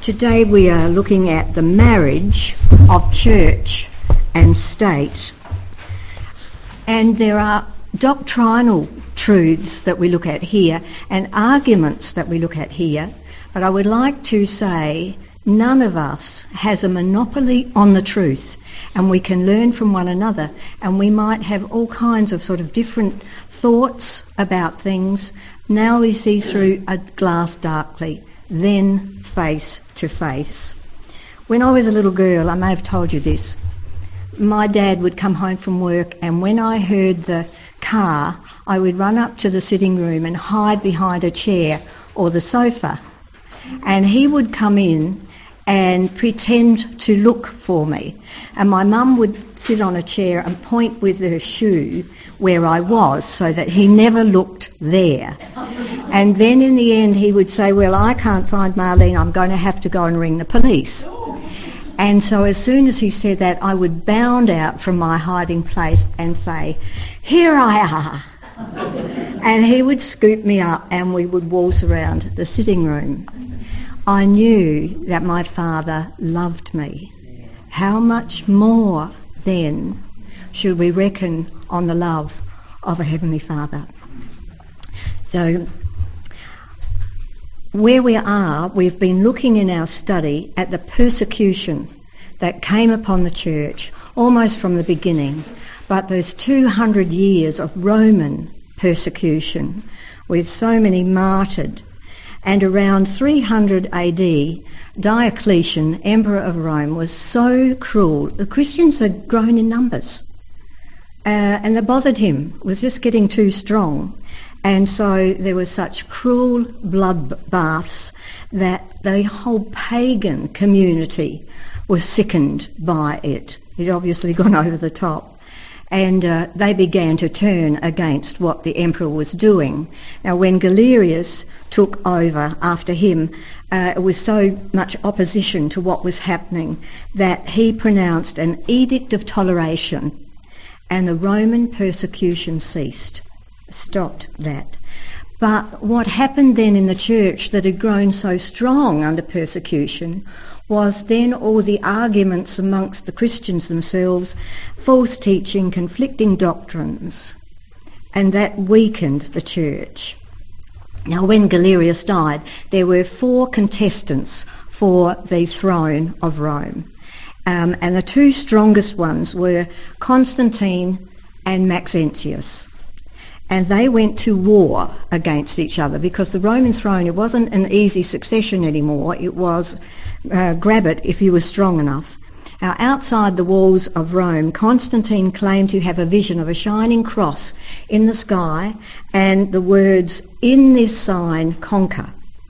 Today we are looking at the marriage of church and state. And there are doctrinal truths that we look at here and arguments that we look at here. But I would like to say none of us has a monopoly on the truth, and we can learn from one another, and we might have all kinds of sort of different thoughts about things. Now we see through a glass darkly, then face to face. When I was a little girl, I may have told you this, my dad would come home from work, and when I heard the car, I would run up to the sitting room and hide behind a chair or the sofa. And he would come in and pretend to look for me. And my mum would sit on a chair and point with her shoe where I was so that he never looked there. And then in the end he would say, well, I can't find Marlene, I'm going to have to go and ring the police. And so as soon as he said that, I would bound out from my hiding place and say, here I are. And he would scoop me up and we would waltz around the sitting room. I knew that my father loved me. How much more then should we reckon on the love of a Heavenly Father? So where we are, we've been looking in our study at the persecution that came upon the church almost from the beginning, but those 200 years of Roman persecution with so many martyred. And around 300 AD, Diocletian, Emperor of Rome, was so cruel. The Christians had grown in numbers, and that bothered him. It was just getting too strong. And so there were such cruel bloodbaths that the whole pagan community was sickened by it. It obviously gone over the top. And they began to turn against what the emperor was doing. Now, when Galerius took over after him, it was so much opposition to what was happening that he pronounced an edict of toleration, and the Roman persecution stopped that. But what happened then in the church that had grown so strong under persecution was then all the arguments amongst the Christians themselves, false teaching, conflicting doctrines, and that weakened the church. Now, when Galerius died, there were 4 contestants for the throne of Rome, and the 2 strongest ones were Constantine and Maxentius. And they went to war against each other because the Roman throne, it wasn't an easy succession anymore. It was grab it if you were strong enough. Now, outside the walls of Rome, Constantine claimed to have a vision of a shining cross in the sky and the words, "In this sign, conquer."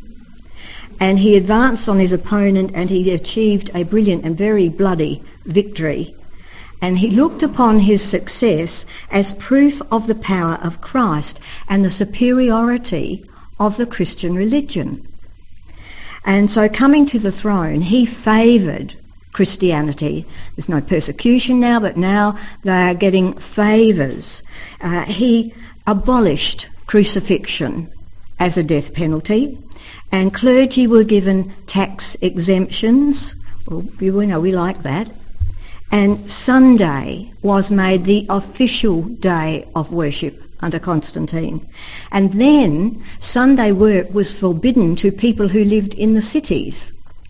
And he advanced on his opponent and he achieved a brilliant and very bloody victory. And he looked upon his success as proof of the power of Christ and the superiority of the Christian religion. And so coming to the throne, he favoured Christianity. There's no persecution now, but now they are getting favours. He abolished crucifixion as a death penalty, and clergy were given tax exemptions. Well, we like that. And Sunday was made the official day of worship under Constantine. And then Sunday work was forbidden to people who lived in the cities.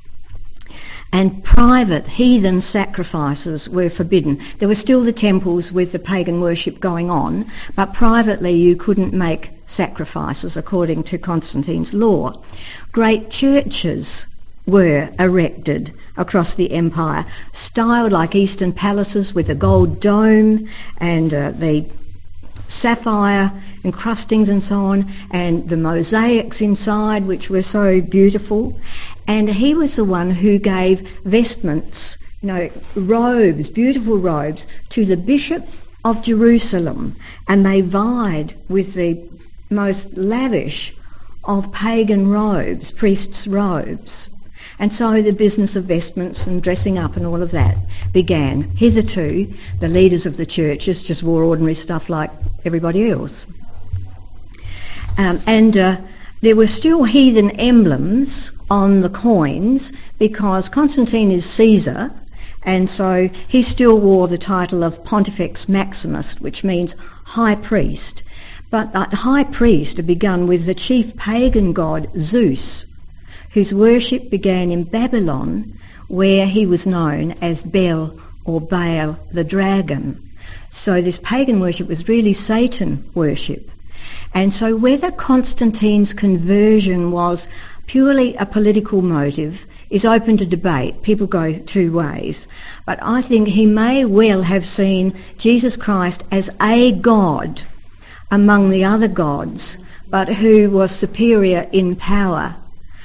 And private heathen sacrifices were forbidden. There were still the temples with the pagan worship going on, but privately you couldn't make sacrifices according to Constantine's law. Great churches were erected across the empire, styled like Eastern palaces with a gold dome and the sapphire encrustings and so on, and the mosaics inside, which were so beautiful. And he was the one who gave vestments, robes, beautiful robes, to the Bishop of Jerusalem, and they vied with the most lavish of pagan robes, priests' robes. And so the business of vestments and dressing up and all of that began. Hitherto, the leaders of the churches just wore ordinary stuff like everybody else. there were still heathen emblems on the coins because Constantine is Caesar, and so he still wore the title of Pontifex Maximus, which means high priest. But the high priest had begun with the chief pagan god Zeus, whose worship began in Babylon, where he was known as Bel or Baal the dragon. So this pagan worship was really Satan worship. And so whether Constantine's conversion was purely a political motive is open to debate. People go two ways. But I think he may well have seen Jesus Christ as a god among the other gods, but who was superior in power.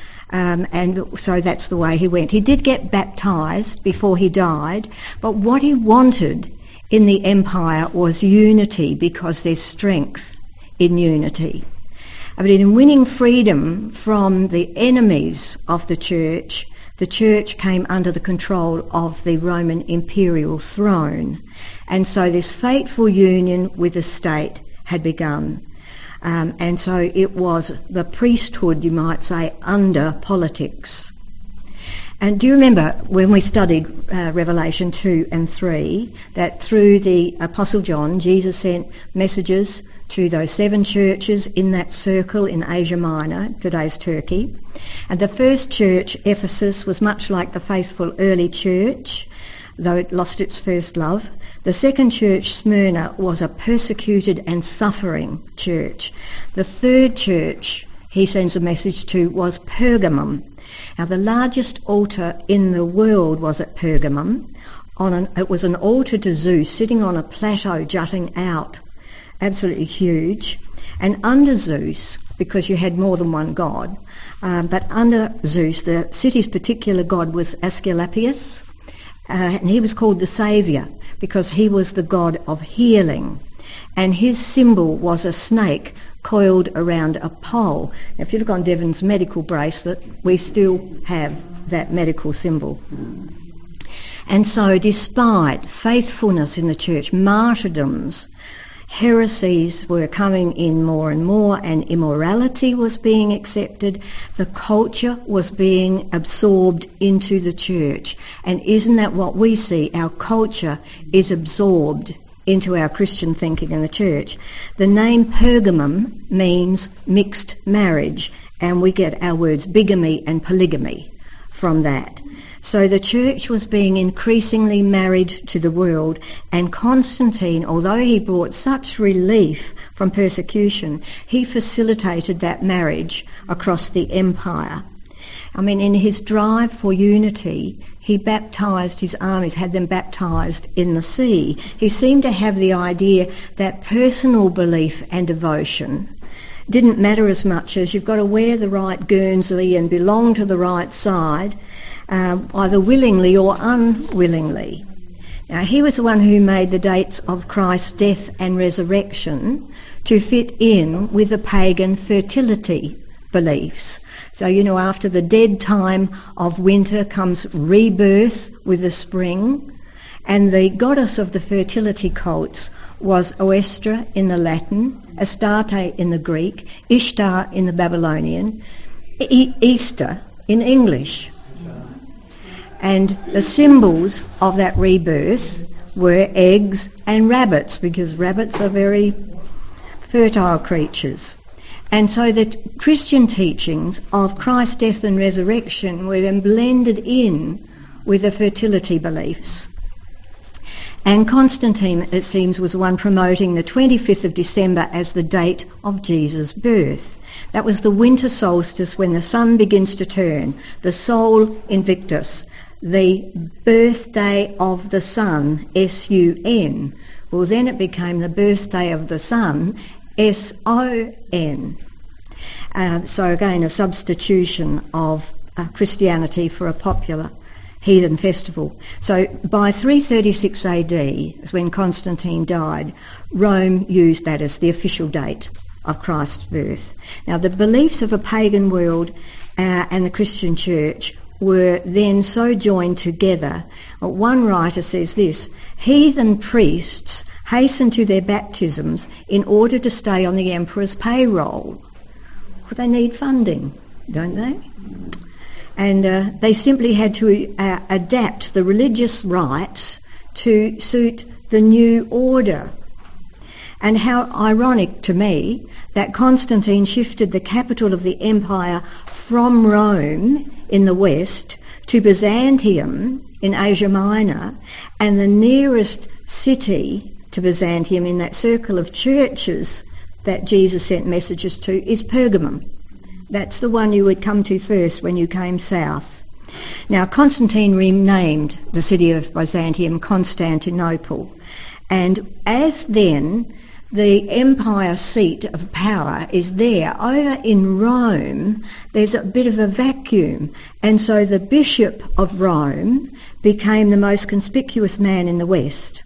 And so that's the way he went. He did get baptised before he died, but what he wanted in the empire was unity, because there's strength in unity. But in winning freedom from the enemies of the church came under the control of the Roman imperial throne. And so this fateful union with the state had begun. And so it was the priesthood, you might say, under politics. And do you remember when we studied Revelation 2 and 3, that through the Apostle John, Jesus sent messages to those 7 churches in that circle in Asia Minor, today's Turkey. And the first church, Ephesus, was much like the faithful early church, though it lost its first love. The second church, Smyrna, was a persecuted and suffering church. The third church he sends a message to was Pergamum. Now, the largest altar in the world was at Pergamum. It was an altar to Zeus sitting on a plateau jutting out, absolutely huge. And under Zeus, because you had more than one god, but under Zeus, the city's particular god was Asclepius, and he was called the Saviour because he was the god of healing. And his symbol was a snake coiled around a pole. Now, if you look on Devon's medical bracelet, we still have that medical symbol. And so despite faithfulness in the church, martyrdoms, heresies were coming in more and more, and immorality was being accepted. The culture was being absorbed into the church. And isn't that what we see? Our culture is absorbed into our Christian thinking in the church. The name Pergamum means mixed marriage, and we get our words bigamy and polygamy from that. So the church was being increasingly married to the world, and Constantine, although he brought such relief from persecution, he facilitated that marriage across the empire. I mean, in his drive for unity, he baptised his armies, had them baptised in the sea. He seemed to have the idea that personal belief and devotion didn't matter as much as you've got to wear the right guernsey and belong to the right side, either willingly or unwillingly. Now, he was the one who made the dates of Christ's death and resurrection to fit in with the pagan fertility beliefs. So, after the dead time of winter comes rebirth with the spring, and the goddess of the fertility cults was Oestra in the Latin, Astarte in the Greek, Ishtar in the Babylonian, Easter in English. And the symbols of that rebirth were eggs and rabbits, because rabbits are very fertile creatures. And so the Christian teachings of Christ's death and resurrection were then blended in with the fertility beliefs. And Constantine, it seems, was the one promoting the 25th of December as the date of Jesus' birth. That was the winter solstice, when the sun begins to turn, the Sol Invictus, the birthday of the sun, S-U-N. Well, then it became the birthday of the sun, S-O-N. So again, a substitution of Christianity for a popular heathen festival. So by 336 AD, is when Constantine died, Rome used that as the official date of Christ's birth. Now, the beliefs of a pagan world and the Christian church were then so joined together. One writer says this: heathen priests hastened to their baptisms in order to stay on the emperor's payroll. they need funding, don't they? And they simply had to adapt the religious rites to suit the new order. And how ironic to me that Constantine shifted the capital of the empire from Rome in the west to Byzantium in Asia Minor, and the nearest city to Byzantium in that circle of churches that Jesus sent messages to is Pergamum. That's the one you would come to first when you came south. Now, Constantine renamed the city of Byzantium Constantinople, and as then the empire seat of power is there. Over in Rome, there's a bit of a vacuum, and so the Bishop of Rome became the most conspicuous man in the West.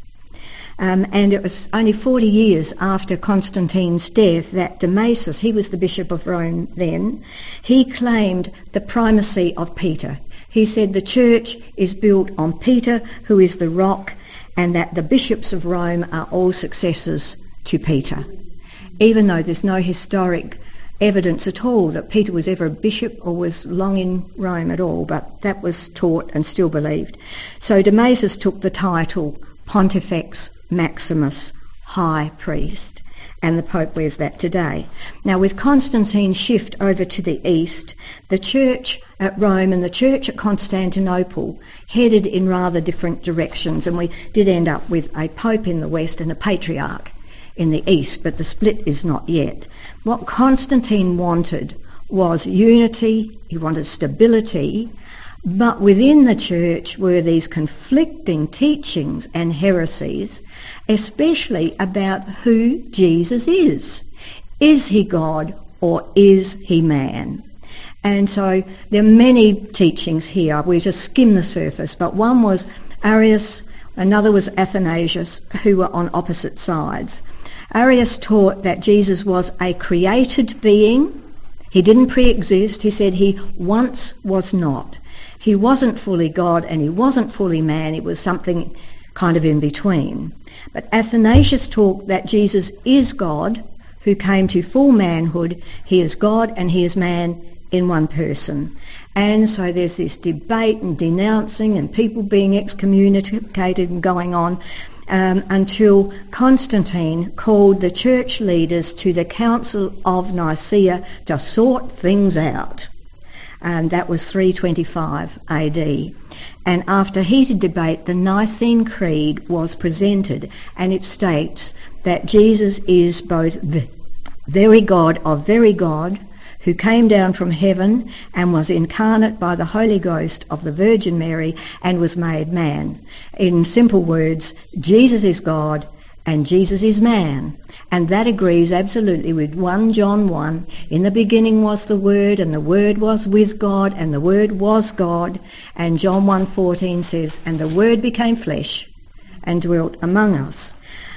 And it was only 40 years after Constantine's death that Damasus, he was the Bishop of Rome then, he claimed the primacy of Peter. He said the church is built on Peter, who is the rock, and that the bishops of Rome are all successors to Peter, even though there's no historic evidence at all that Peter was ever a bishop or was long in Rome at all, but that was taught and still believed. So Damasus took the title Pontifex Maximus, High Priest, and the Pope wears that today. Now, with Constantine's shift over to the east, the church at Rome and the church at Constantinople headed in rather different directions, and we did end up with a pope in the west and a patriarch in the east, but the split is not yet. What Constantine wanted was unity, he wanted stability, but within the church were these conflicting teachings and heresies, especially about who Jesus is. Is he God or is he man? And so there are many teachings here. We just skim the surface, but one was Arius, another was Athanasius, who were on opposite sides. Arius taught that Jesus was a created being. He didn't pre-exist. He said he once was not. He wasn't fully God and he wasn't fully man. It was something kind of in between. But Athanasius taught that Jesus is God who came to full manhood. He is God and he is man in one person. And so there's this debate and denouncing and people being excommunicated and going on until Constantine called the church leaders to the Council of Nicaea to sort things out. And that was 325 AD. And after heated debate, the Nicene Creed was presented, and it states that Jesus is both very God of very God, who came down from heaven and was incarnate by the Holy Ghost of the Virgin Mary and was made man. In simple words, Jesus is God and Jesus is man. And that agrees absolutely with 1 John 1. In the beginning was the Word, and the Word was with God, and the Word was God. And John 1:14 says, and the Word became flesh and dwelt among us.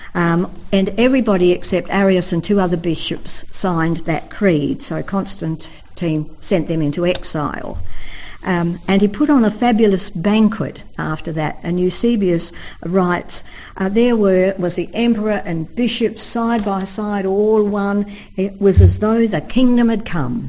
And everybody except Arius and 2 other bishops signed that creed. So Constantine sent them into exile. And he put on a fabulous banquet after that. And Eusebius writes, there was the emperor and bishops side by side, all one. It was as though the kingdom had come.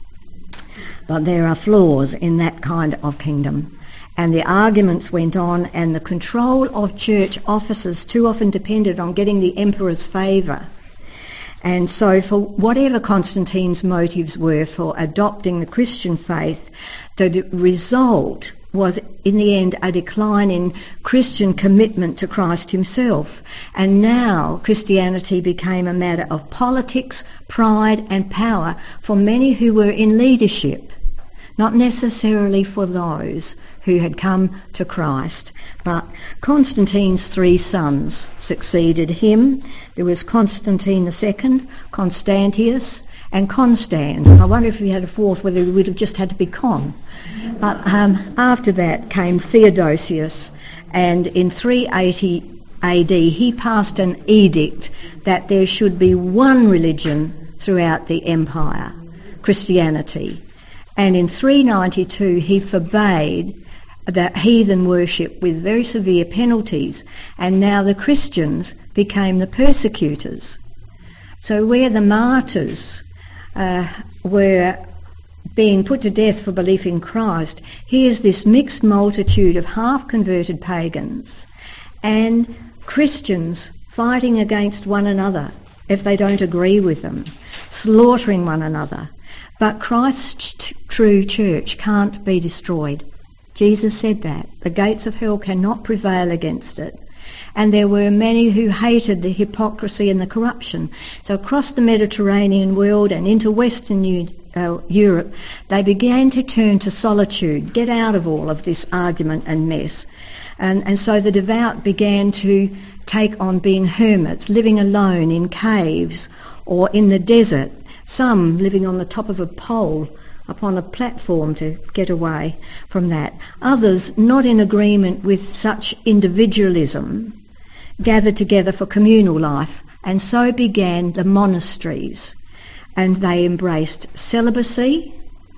But there are flaws in that kind of kingdom. And the arguments went on, and the control of church officers too often depended on getting the emperor's favour. And so for whatever Constantine's motives were for adopting the Christian faith, the result was in the end a decline in Christian commitment to Christ himself. And now Christianity became a matter of politics, pride and power for many who were in leadership, not necessarily for those who had come to Christ. But Constantine's 3 sons succeeded him. There was Constantine II, Constantius, and Constans. I wonder if he had a fourth, whether he would have just had to be Con. But after that came Theodosius, and in 380 AD he passed an edict that there should be one religion throughout the empire, Christianity. And in 392 he forbade that heathen worship with very severe penalties, and now the Christians became the persecutors. So where the martyrs were being put to death for belief in Christ, here's this mixed multitude of half-converted pagans and Christians fighting against one another if they don't agree with them, slaughtering one another. But Christ's true church can't be destroyed. Jesus said that. The gates of hell cannot prevail against it. And there were many who hated the hypocrisy and the corruption. So across the Mediterranean world and into Western Europe, they began to turn to solitude, get out of all of this argument and mess. And so the devout began to take on being hermits, living alone in caves or in the desert, some living on the top of a pole upon a platform to get away from that. Others, not in agreement with such individualism, gathered together for communal life, and so began the monasteries. And they embraced celibacy,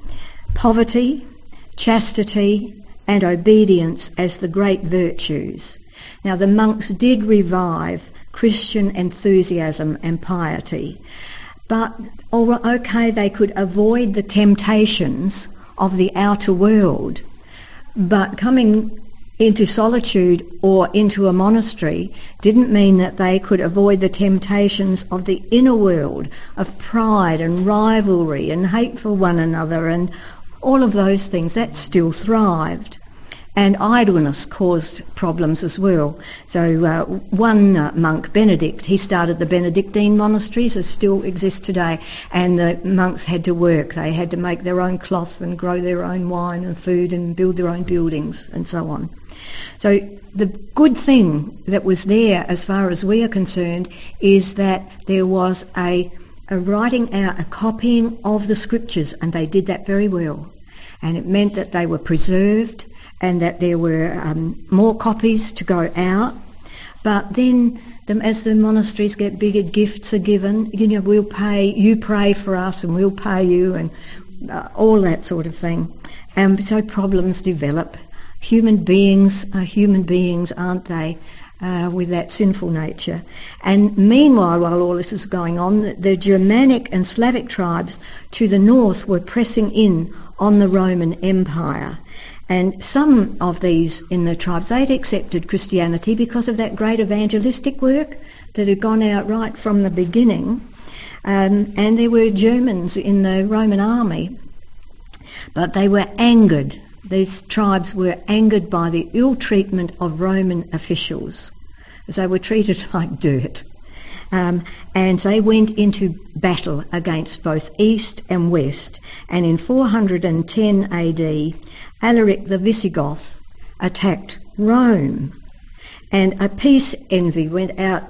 poverty, chastity, and obedience as the great virtues. Now, the monks did revive Christian enthusiasm and piety, but okay, they could avoid the temptations of the outer world, but coming into solitude or into a monastery didn't mean that they could avoid the temptations of the inner world, of pride and rivalry and hate for one another and all of those things. That still thrived. And idleness caused problems as well. So one monk, Benedict, he started the Benedictine monasteries, that still exist today, and the monks had to work. They had to make their own cloth and grow their own wine and food and build their own buildings and so on. So the good thing that was there, as far as we are concerned, is that there was a writing out, a copying of the scriptures, and they did that very well. And it meant that they were preserved, and that there were more copies to go out. But then, as the monasteries get bigger, gifts are given. We'll pay, you pray for us and we'll pay you, and all that sort of thing. And so problems develop. Human beings are human beings, aren't they, with that sinful nature. And meanwhile, while all this is going on, the Germanic and Slavic tribes to the north were pressing in on the Roman Empire. And some of these in the tribes, they'd accepted Christianity because of that great evangelistic work that had gone out right from the beginning. And there were Germans in the Roman army. But they were angered. These tribes were angered by the ill treatment of Roman officials, as they were treated like dirt. And they went into battle against both East and West. And in 410 AD, Alaric the Visigoth attacked Rome. And a peace envoy went out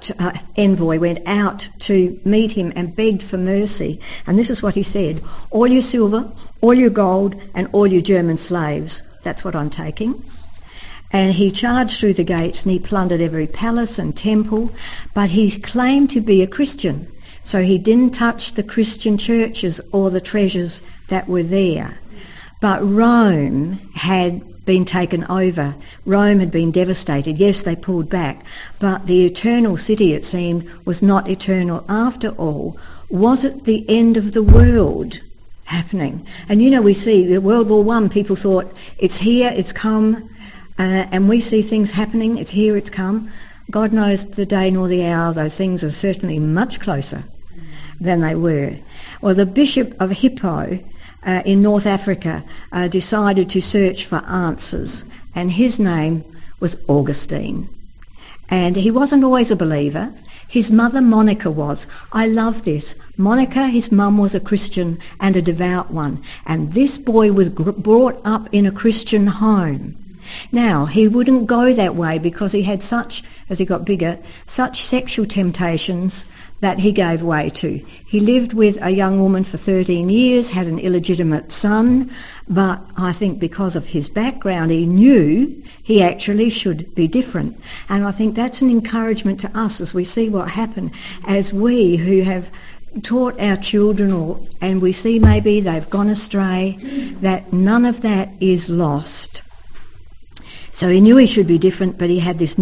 to meet him and begged for mercy. And this is what he said: "All your silver, all your gold, and all your German slaves, that's what I'm taking." And he charged through the gates and he plundered every palace and temple, but he claimed to be a Christian, so he didn't touch the Christian churches or the treasures that were there. But Rome had been taken over. Rome had been devastated. Yes, they pulled back, but the eternal city, it seemed, was not eternal after all. Was it the end of the world happening? And we see the World War I, people thought, it's here, it's come. And we see things happening, it's here, it's come. God knows the day nor the hour, though things are certainly much closer than they were. Well, the Bishop of Hippo in North Africa decided to search for answers, and his name was Augustine. And he wasn't always a believer. His mother Monica was. I love this. Monica, his mum, was a Christian and a devout one, and this boy was brought up in a Christian home. Now, he wouldn't go that way because he had such, as he got bigger, such sexual temptations that he gave way to. He lived with a young woman for 13 years, had an illegitimate son, but I think because of his background, he knew he actually should be different. And I think that's an encouragement to us as we see what happened, as we who have taught our children, and we see maybe they've gone astray, that none of that is lost. So he knew he should be different, but he had this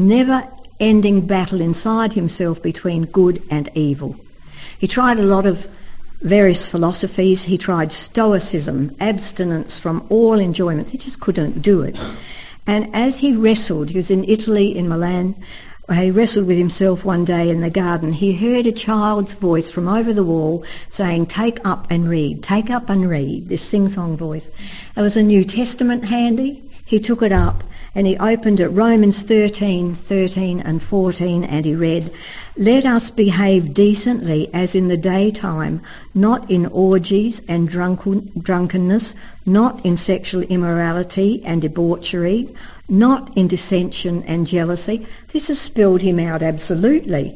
never-ending battle inside himself between good and evil. He tried a lot of various philosophies. He tried Stoicism, abstinence from all enjoyments. He just couldn't do it. And as he wrestled, he was in Italy, in Milan, he wrestled with himself one day in the garden. He heard a child's voice from over the wall saying, "Take up and read, take up and read," this sing-song voice. There was a New Testament handy. He took it up and he opened it, Romans 13 and 14, and he read, "Let us behave decently as in the daytime, not in orgies and drunkenness, not in sexual immorality and debauchery, not in dissension and jealousy." This has spelled him out absolutely.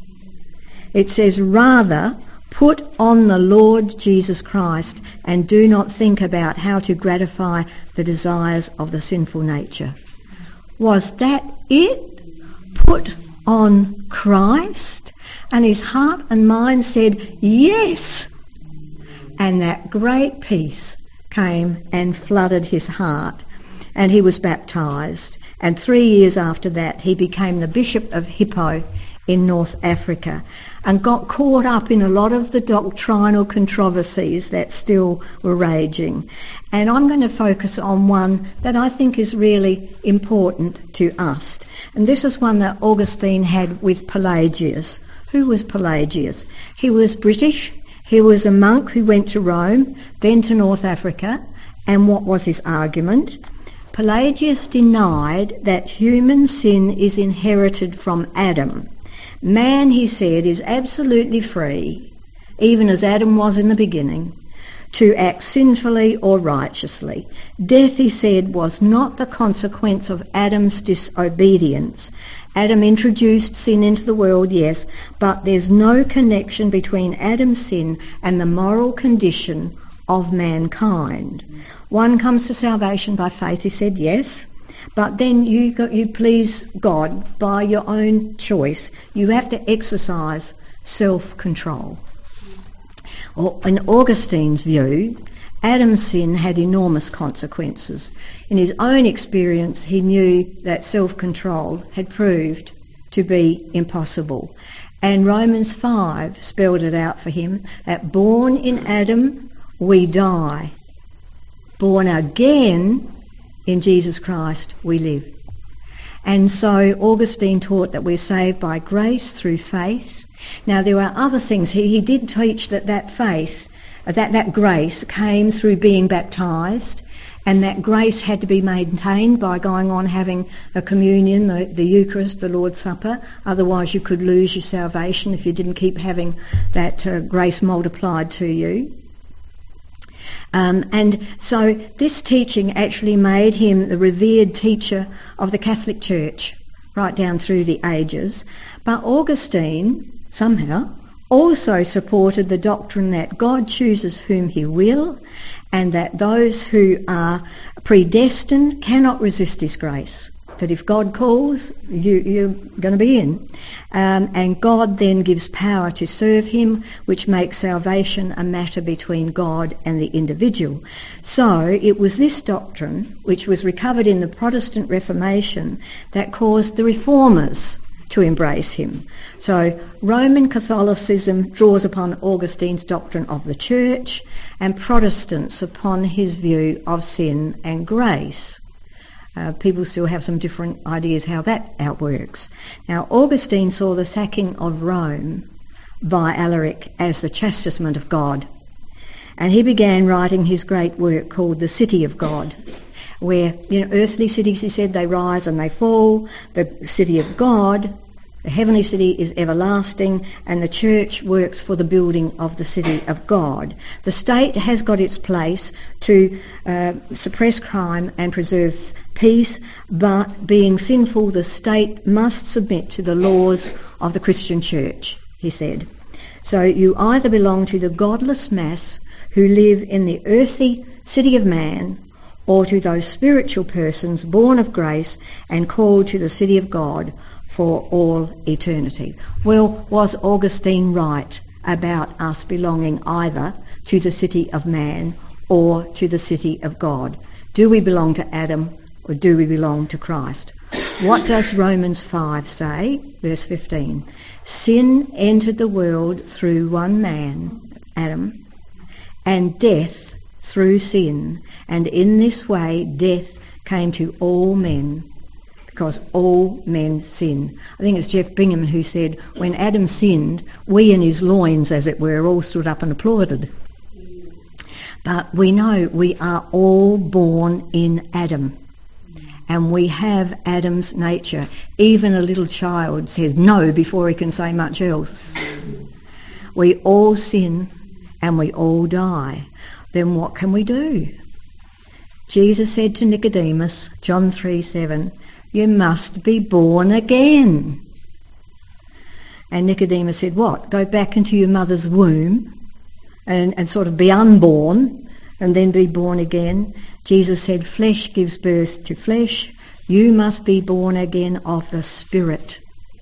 It says, "Rather, put on the Lord Jesus Christ and do not think about how to gratify the desires of the sinful nature." Was that it? Put on Christ? And his heart and mind said, yes. And that great peace came and flooded his heart. And he was baptised. And 3 years after that, he became the Bishop of Hippo in North Africa and got caught up in a lot of the doctrinal controversies that still were raging. And I'm going to focus on one that I think is really important to us. And this is one that Augustine had with Pelagius. Who was Pelagius? He was British. He was a monk who went to Rome, then to North Africa. And what was his argument? Pelagius denied that human sin is inherited from Adam. Man, he said, is absolutely free, even as Adam was in the beginning, to act sinfully or righteously. Death, he said, was not the consequence of Adam's disobedience. Adam introduced sin into the world, yes, but there's no connection between Adam's sin and the moral condition of mankind. One comes to salvation by faith, he said, yes. But then you please God by your own choice. You have to exercise self-control. Or in Augustine's view, Adam's sin had enormous consequences. In his own experience, he knew that self-control had proved to be impossible. And Romans 5 spelled it out for him, that born in Adam, we die. Born again in Jesus Christ, we live. And so Augustine taught that we're saved by grace through faith. Now, there are other things. He did teach that faith, that grace came through being baptised, and that grace had to be maintained by going on having a communion, the Eucharist, the Lord's Supper. Otherwise, you could lose your salvation if you didn't keep having that grace multiplied to you. And so this teaching actually made him the revered teacher of the Catholic Church right down through the ages. But Augustine, somehow, also supported the doctrine that God chooses whom he will, and that those who are predestined cannot resist his grace. That if God calls, you're going to be in. And God then gives power to serve him, which makes salvation a matter between God and the individual. So it was this doctrine, which was recovered in the Protestant Reformation, that caused the Reformers to embrace him. So Roman Catholicism draws upon Augustine's doctrine of the Church, and Protestants upon his view of sin and grace. People still have some different ideas how that outworks. Now, Augustine saw the sacking of Rome by Alaric as the chastisement of God. And he began writing his great work called The City of God, where, earthly cities, he said, they rise and they fall. The city of God, the heavenly city, is everlasting, and the church works for the building of the city of God. The state has got its place to suppress crime and preserve peace, but being sinful, the state must submit to the laws of the Christian church, he said. So you either belong to the godless mass who live in the earthly city of man, or to those spiritual persons born of grace and called to the city of God for all eternity. Well, was Augustine right about us belonging either to the city of man or to the city of God? Do we belong to Adam, or do we belong to Christ? What does Romans 5 say? Verse 15. Sin entered the world through one man, Adam, and death through sin. And in this way death came to all men, because all men sin. I think it's Jeff Bingham who said, when Adam sinned, we in his loins, as it were, all stood up and applauded. But we know we are all born in Adam, and we have Adam's nature. Even a little child says no before he can say much else. We all sin and we all die. Then what can we do? Jesus said to Nicodemus, John 3:7, you must be born again. And Nicodemus said, what? Go back into your mother's womb and sort of be unborn and then be born again? Jesus said, flesh gives birth to flesh. You must be born again of the Spirit.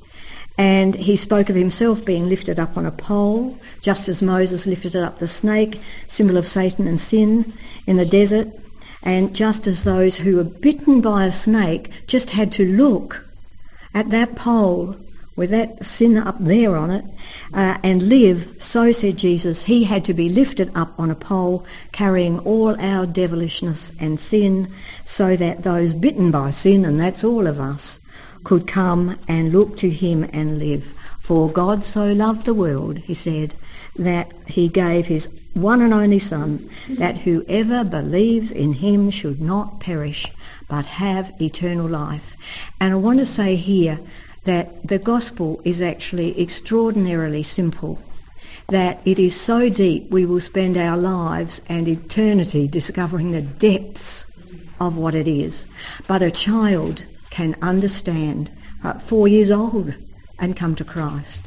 And he spoke of himself being lifted up on a pole, just as Moses lifted up the snake, symbol of Satan and sin, in the desert. And just as those who were bitten by a snake just had to look at that pole with that sin up there on it and live, so said Jesus, he had to be lifted up on a pole, carrying all our devilishness and sin, so that those bitten by sin, and that's all of us, could come and look to him and live. For God so loved the world, he said, that he gave his one and only Son, that whoever believes in him should not perish, but have eternal life. And I want to say here that the gospel is actually extraordinarily simple, that it is so deep we will spend our lives and eternity discovering the depths of what it is. But a child can understand, 4 years old, and come to Christ.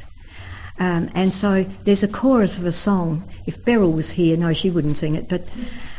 And so there's a chorus of a song. If Beryl was here, no, she wouldn't sing it, but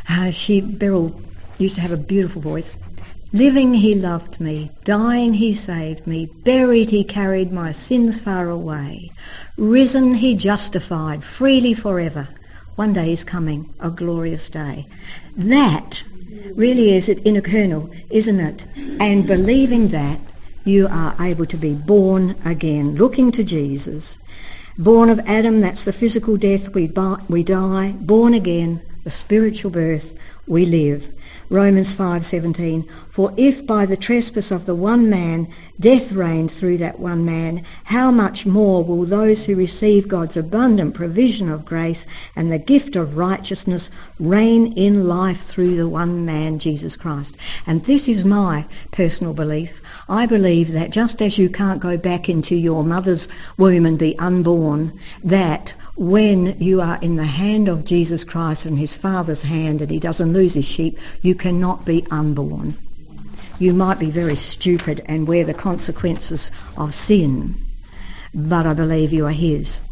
Beryl used to have a beautiful voice. Living he loved me, dying he saved me, buried he carried my sins far away, risen he justified, freely forever. One day is coming, a glorious day. That really is it in a kernel, isn't it? And believing that, you are able to be born again, looking to Jesus. Born of Adam, that's the physical death, we die. Born again, the spiritual birth, we live. Romans 5:17, for if by the trespass of the one man death reigned through that one man, how much more will those who receive God's abundant provision of grace and the gift of righteousness reign in life through the one man, Jesus Christ. And this is my personal belief. I believe that just as you can't go back into your mother's womb and be unborn, that when you are in the hand of Jesus Christ and his Father's hand and he doesn't lose his sheep, you cannot be unborn. You might be very stupid and wear the consequences of sin, but I believe you are his.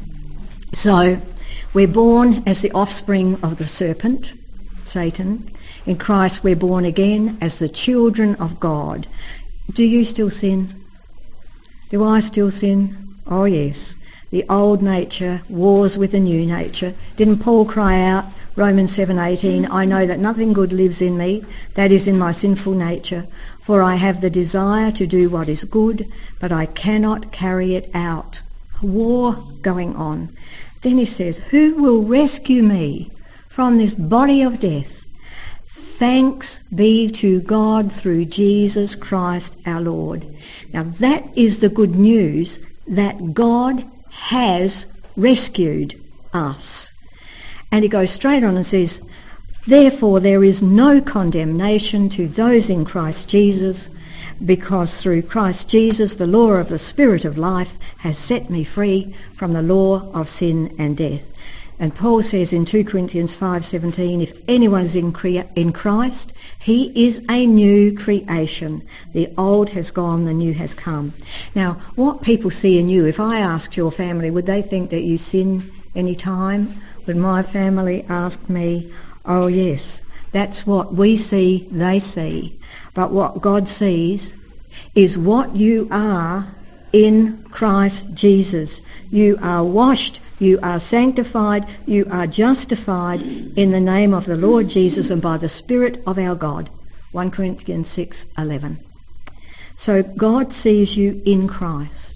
So we're born as the offspring of the serpent, Satan. In Christ we're born again as the children of God. Do you still sin? Do I still sin? Oh yes. The old nature wars with the new nature. Didn't Paul cry out, Romans 7:18, I know that nothing good lives in me, that is in my sinful nature, for I have the desire to do what is good, but I cannot carry it out. War going on. Then he says, who will rescue me from this body of death? Thanks be to God through Jesus Christ our Lord. Now that is the good news, that God has rescued us. And he goes straight on and says, therefore there is no condemnation to those in Christ Jesus, because through Christ Jesus the law of the Spirit of life has set me free from the law of sin and death. And Paul says in 2 Corinthians 5:17, if anyone is in Christ, he is a new creation. The old has gone, the new has come. Now, what people see in you, if I asked your family, would they think that you sin any time? Would my family ask me? Oh yes, that's what we see, they see. But what God sees is what you are in Christ Jesus. You are washed, you are sanctified, you are justified in the name of the Lord Jesus and by the Spirit of our God. 1 Corinthians 6:11. So God sees you in Christ.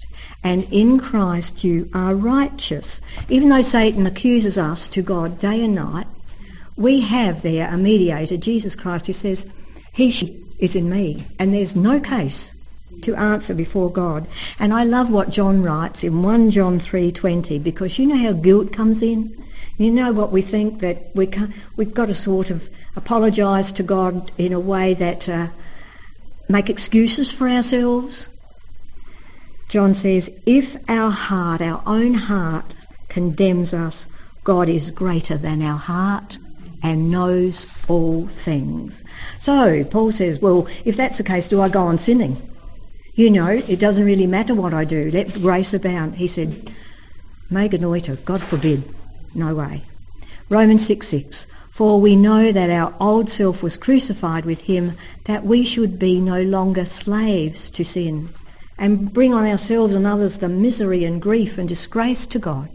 and in Christ you are righteous. Even though Satan accuses us to God day and night, we have there a mediator, Jesus Christ, who says, she is in me, and there's no case to answer before God. And I love what John writes in 1 John 3:20, because you know how guilt comes in? You know what we think, that we've got to sort of apologise to God in a way that make excuses for ourselves. John says, if our own heart condemns us, God is greater than our heart and knows all things. So Paul says, well, if that's the case, do I go on sinning? You know, it doesn't really matter what I do. Let grace abound. He said, me genoito, God forbid. No way. Romans 6:6. For we know that our old self was crucified with him, that we should be no longer slaves to sin, and bring on ourselves and others the misery and grief and disgrace to God.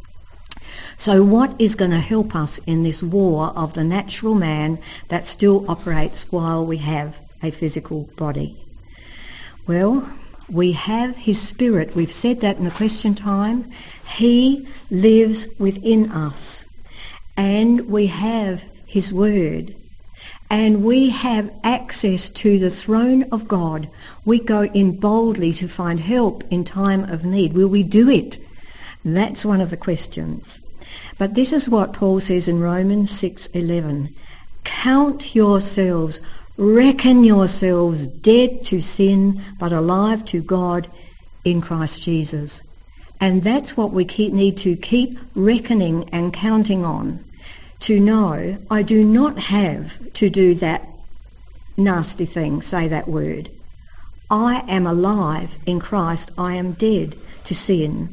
So what is going to help us in this war of the natural man that still operates while we have a physical body? Well, we have his Spirit. We've said that in the question time. He lives within us. And we have his word. And we have access to the throne of God. We go in boldly to find help in time of need. Will we do it? That's one of the questions. But this is what Paul says in Romans 6:11. Count yourselves, reckon yourselves dead to sin, but alive to God in Christ Jesus. And that's what we need to keep reckoning and counting on. To know, I do not have to do that nasty thing, say that word. I am alive in Christ. I am dead to sin.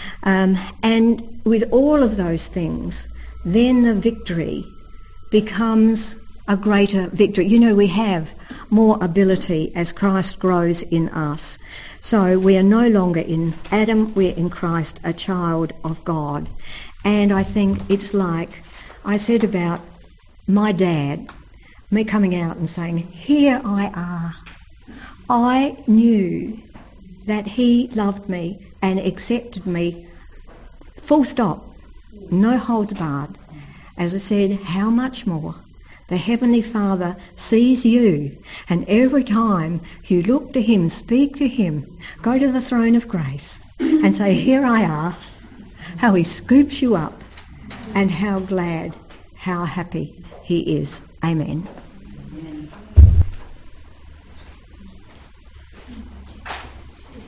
And with all of those things, then the victory becomes a greater victory. You know, we have more ability as Christ grows in us. So we are no longer in Adam, we're in Christ, a child of God. And I think it's like I said about my dad, me coming out and saying, here I are. I knew that he loved me and accepted me, full stop, no holds barred. As I said, how much more? The Heavenly Father sees you, and every time you look to him, speak to him, go to the throne of grace and say, here I are, how he scoops you up and how glad, how happy he is. Amen.